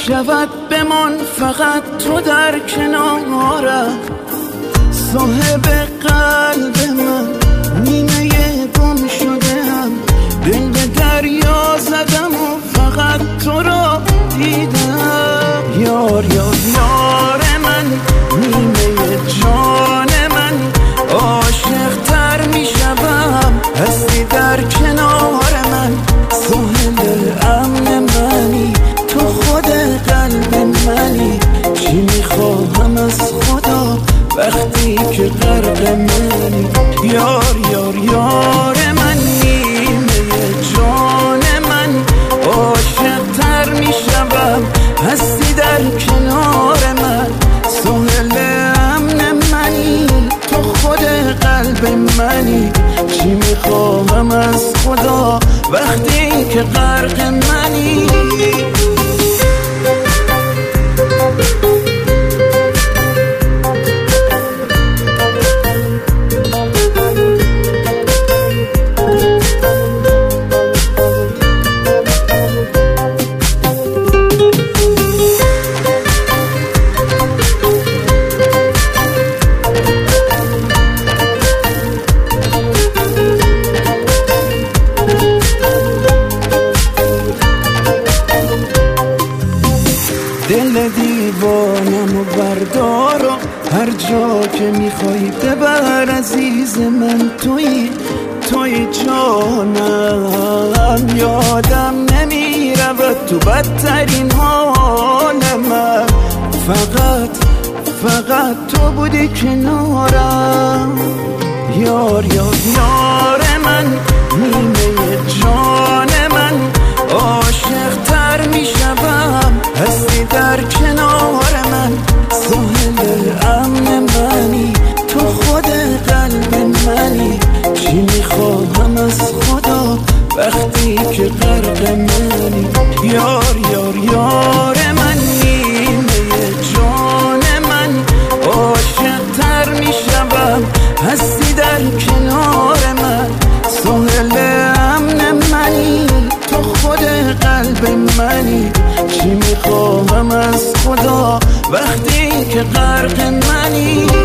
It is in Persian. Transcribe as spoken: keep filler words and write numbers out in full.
شود بمان فقط تو در کنارم، صاحب قلب من نیمه گم شدم، دل به دریا زدم و فقط تو را دیدم. یار یار یار من، نیمه جان من، عاشق تر می شدم هستی در کنار من. ساحل امن منی، تو خود قلب منی، چی می خواهم از خدا وقتی که غرق منی. یار یار یار من، نیمه جان من، عاشق تر می شدم هستی در کنار من. ساحل امن منی، تو خود قلب منی، چی می خواهم از خدا وقتی که غرق منی. دل دیوانم و بردار و هر جا که میخوای ببر عزیز من. توی توی جانم، یادم نمیرود تو بدترین حال من. فقط فقط تو بودی کنارم. یار یار یار من، نیمه جان من، عاشق تر میشم هستی در کنار من. ساحل امن منی، تو خود قلب منی، چی میخواهم از خدا وقتی که غرق منی. یار یار یار من، نیمه جان من، عاشق تر میشم هستی در کنار من. ساحل امن منی، تو خود قلب منی، چی میخواهم از خدا وقتی که غرق منی.